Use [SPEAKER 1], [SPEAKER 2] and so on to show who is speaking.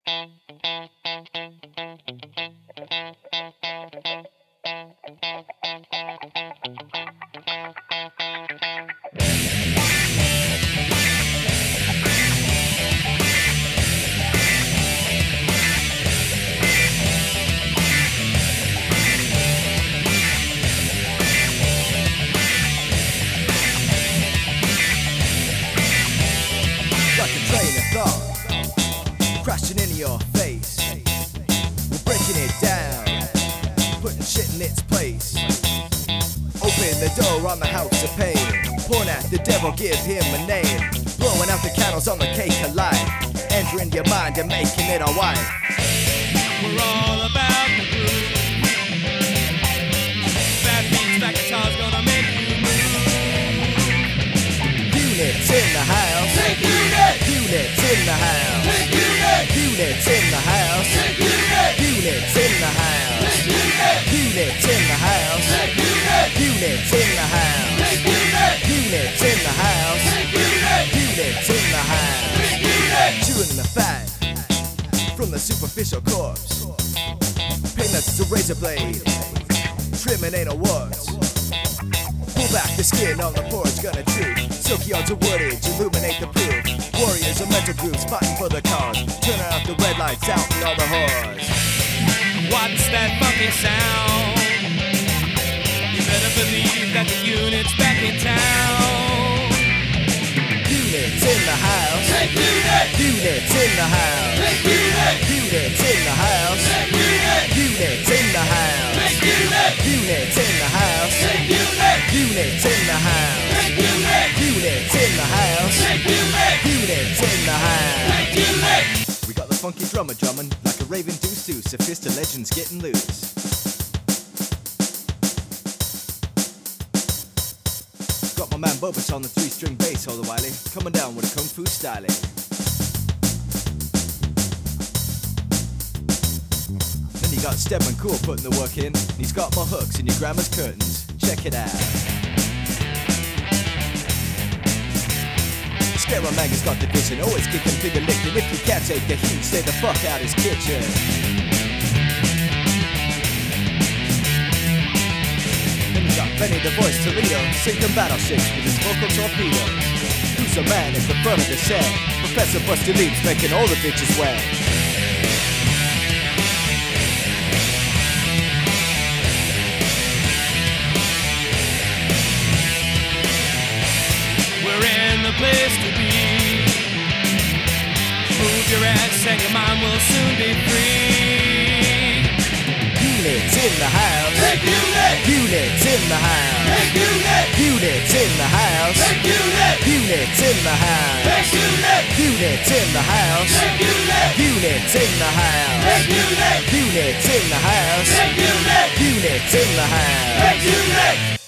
[SPEAKER 1] Like a train of thought crashing into your face. We're breaking it down, putting shit in its place. Open the door on the house of pain. Point at the devil, give him a name. Blowing out the candles on the cake of life. Entering your mind and making it a wife.
[SPEAKER 2] We're all about the groove. Bad beats, that guitar's gonna make you move.
[SPEAKER 1] Units in the house.
[SPEAKER 3] Take unit!
[SPEAKER 1] Units in the house.
[SPEAKER 3] Take unit!
[SPEAKER 1] Units in the house.
[SPEAKER 3] Take unit!
[SPEAKER 1] Units in the house.
[SPEAKER 3] Take unit!
[SPEAKER 1] Units in the house.
[SPEAKER 3] Take unit!
[SPEAKER 1] Units in the house.
[SPEAKER 3] Take unit!
[SPEAKER 1] Units in the house.
[SPEAKER 3] Take unit!
[SPEAKER 1] Units in the house.
[SPEAKER 3] Take unit!
[SPEAKER 1] Chewing the fat from the superficial corpse. Painless as a razor blade. Trimming ain't a words. Pull back the skin on the porch, gonna chew. Silky odds of wordage, illuminate the proof. Warriors of mental groups fighting for the cause. Turning out the red lights out in all the whores.
[SPEAKER 2] What's that funky sound? You better believe that the unit's back in town.
[SPEAKER 1] Units in the house.
[SPEAKER 3] Take unit!
[SPEAKER 1] Units in the house.
[SPEAKER 3] Take unit!
[SPEAKER 1] Units in the house.
[SPEAKER 3] Take unit!
[SPEAKER 1] Units in the house.
[SPEAKER 3] Take unit!
[SPEAKER 1] Units in the house.
[SPEAKER 3] Take unit!
[SPEAKER 1] Units in the house.
[SPEAKER 3] Take unit!
[SPEAKER 1] Units in the house.
[SPEAKER 3] Take unit!
[SPEAKER 1] Units in the house.
[SPEAKER 3] Take unit!
[SPEAKER 1] We got the funky drummer drumming like a raving deuce-deuce. Sophista legends getting loose. Got my man Bobus on the 3-string bass all the while, coming down with a kung fu style. Then you got Stedman Cool putting the work in. And he's got more hooks in your grandma's curtains. Check it out. Scaramanga got the vision, always kicking, finger licking. If you can't take the heat, stay the fuck out his kitchen. Then you got Benny the Voice Toledo, sinking battleships with his vocal torpedoes. Who's the man at the front of the set? Professor Buster Leaps making all the bitches wet.
[SPEAKER 2] We're in the place to be. Move your ass and your mind will soon be free.
[SPEAKER 1] Units in the house.
[SPEAKER 3] Take unit!
[SPEAKER 1] Units in the house.
[SPEAKER 3] Take unit!
[SPEAKER 1] Units in the house.
[SPEAKER 3] Take unit!
[SPEAKER 1] Units in the house.
[SPEAKER 3] Take unit!
[SPEAKER 1] Units in the house.
[SPEAKER 3] Take unit!
[SPEAKER 1] Units in the house.
[SPEAKER 3] Take unit!
[SPEAKER 1] Units in the house.
[SPEAKER 3] Take unit!
[SPEAKER 1] Units in the house.
[SPEAKER 3] Take unit!